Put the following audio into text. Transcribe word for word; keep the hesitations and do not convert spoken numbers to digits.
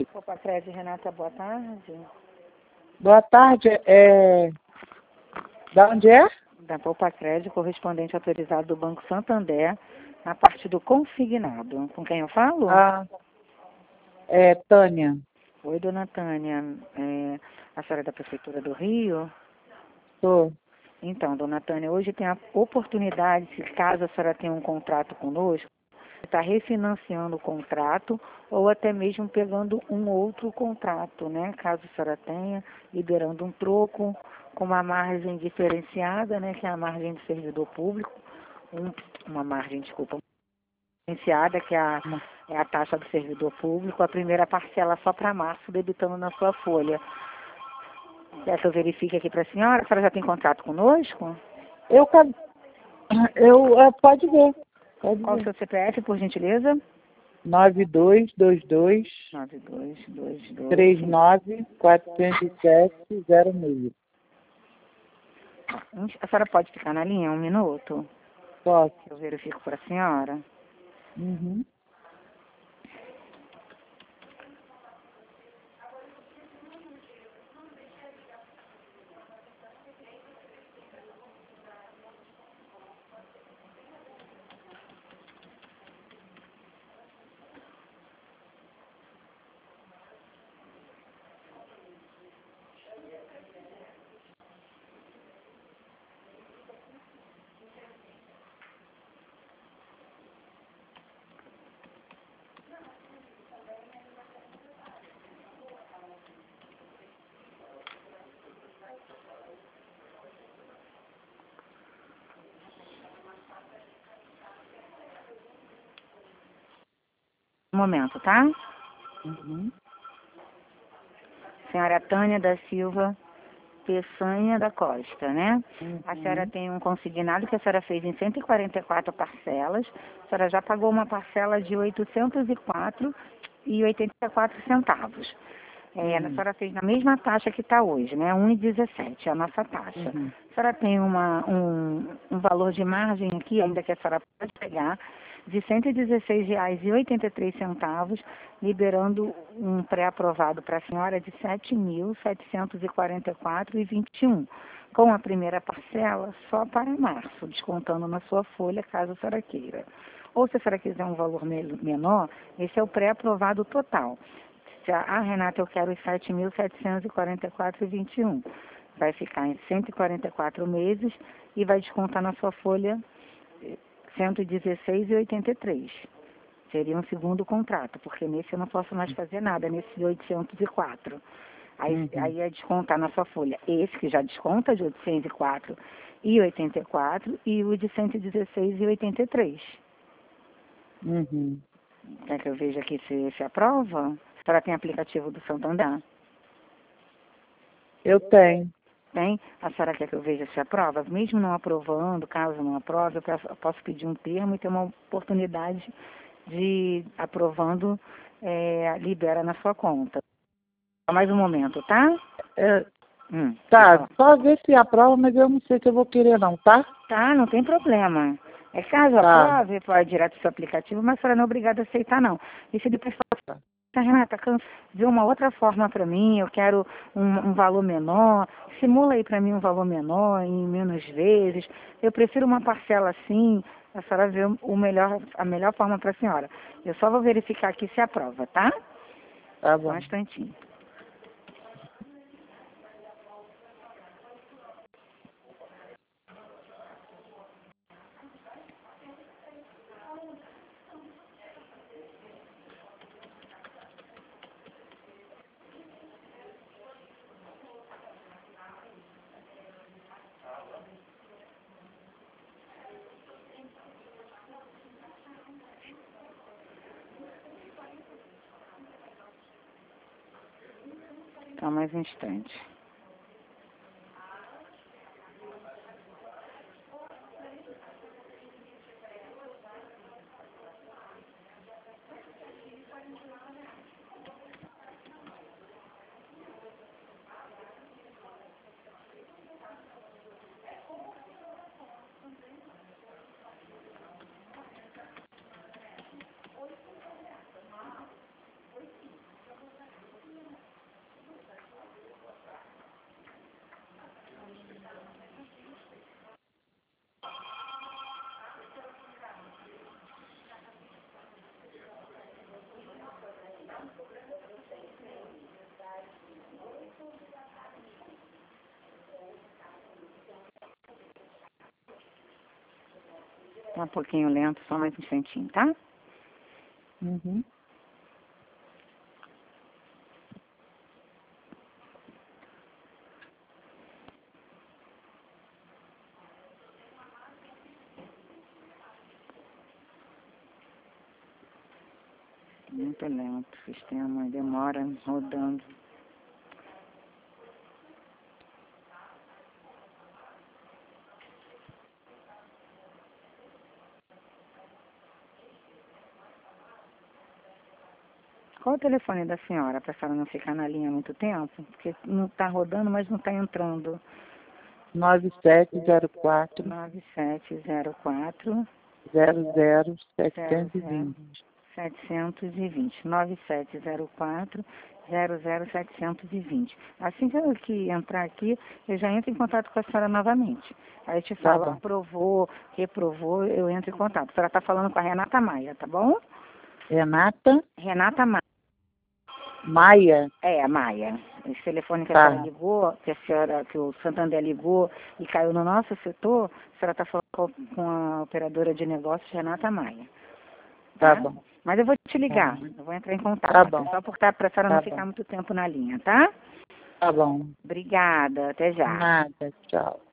Opa, Crédito, Renata, boa tarde. Boa tarde, é... Da onde é? Da Poupa Crédito, correspondente autorizado do Banco Santander, na parte do consignado. Com quem eu falo? Ah, é Tânia. Oi, dona Tânia. É, a senhora é da Prefeitura do Rio? Sou. Então, dona Tânia, hoje tem a oportunidade, se caso a senhora tenha um contrato conosco, está refinanciando o contrato ou até mesmo pegando um outro contrato, né? Caso a senhora tenha, liberando um troco com uma margem diferenciada, né? Que é a margem de servidor público, um, uma margem, desculpa, diferenciada, que é a, é a taxa do servidor público, a primeira parcela só para março, debitando na sua folha. Quer que eu verifique aqui para a senhora? A senhora já tem contrato conosco? Eu, ca- eu é, pode ver. Pode Qual o ver. seu C P F, por gentileza? nove dois dois dois, nove dois dois dois. três nove quatro sete zero seis. A senhora pode ficar na linha um minuto? Posso? Eu verifico para a senhora. Uhum. Um momento, tá? Uhum. Senhora Tânia da Silva Peçanha da Costa, né? A senhora Uhum. tem um consignado que a senhora fez em cento e quarenta e quatro parcelas. A senhora já pagou uma parcela de oitocentos e quatro reais e oitenta e quatro centavos. É, a Uhum. senhora fez na mesma taxa que está hoje, né? um e dezessete, a nossa taxa. Uhum. A senhora tem uma, um, um valor de margem aqui, ainda que a senhora pode pegar, de cento e dezesseis reais e oitenta e três centavos, liberando um pré-aprovado para a senhora de sete mil setecentos e quarenta e quatro reais e vinte e um, com a primeira parcela só para março, descontando na sua folha, caso a senhora queira. Ou se a senhora quiser um valor menor, esse é o pré-aprovado total. Se a, ah, Renata, eu quero os sete mil setecentos e quarenta e quatro reais e vinte e um. Vai ficar em cento e quarenta e quatro meses e vai descontar na sua folha cento e dezesseis reais e oitenta e três. Seria um segundo contrato, porque nesse eu não posso mais fazer nada, nesse oitocentos e quatro. Aí, Uhum. aí é descontar na sua folha esse que já desconta de oitocentos e quatro e oitenta e quatro e o de cento e dezesseis e oitenta e três. Uhum. Quer que eu veja aqui se, se aprova? A senhora tem aplicativo do Santander? Eu tenho. Tem? A senhora quer que eu veja se aprova? Mesmo não aprovando, caso não aprove, eu peço- eu posso pedir um termo e ter uma oportunidade de, aprovando, é, libera na sua conta. Mais um momento, tá? É, Hum, pode tá, falar. só ver se aprova, mas eu não sei se eu vou querer não, tá? Tá, não tem problema. É caso Tá. aprove, pode ir direto do seu aplicativo, mas a senhora não é obrigada a aceitar, não. E se depois falar, Tá. "Tá, Renata, cansa, vê uma outra forma para mim, eu quero um, um valor menor, simula aí para mim um valor menor, em menos vezes, eu prefiro uma parcela assim, a senhora vê o melhor, a melhor forma para a senhora. Eu só vou verificar aqui se aprova, tá? Tá Só um bom. instantinho. Só mais um instante. Tá um pouquinho lento, só mais um instantinho, tá? Uhum. Muito lento o sistema, demora rodando. Qual o telefone da senhora, para a senhora não ficar na linha há muito tempo? Porque não está rodando, mas não está entrando. nove sete zero quatro, nove sete zero quatro, zero zero, zero setecentos e zero, vinte. setecentos e vinte. nove sete zero quatro, zero zero, setecentos e vinte. Assim que eu que entrar aqui, eu já entro em contato com a senhora novamente. Aí eu te Tá falo, bom. aprovou, reprovou, eu entro em contato. A senhora está falando com a Renata Maia, tá bom? Renata Renata Maia. Maia. É, a Maia. Esse telefone que a Tá. senhora ligou, que a senhora, que o Santander ligou e caiu no nosso setor, a senhora está falando com com a operadora de negócios, Renata Maia. Tá Tá? bom. Mas eu vou te ligar, Tá bom. eu vou entrar em contato. Tá bom. Só por estar, para a senhora não Tá ficar bom. muito tempo na linha, tá? Tá bom. Obrigada, até já. Nada. Tchau.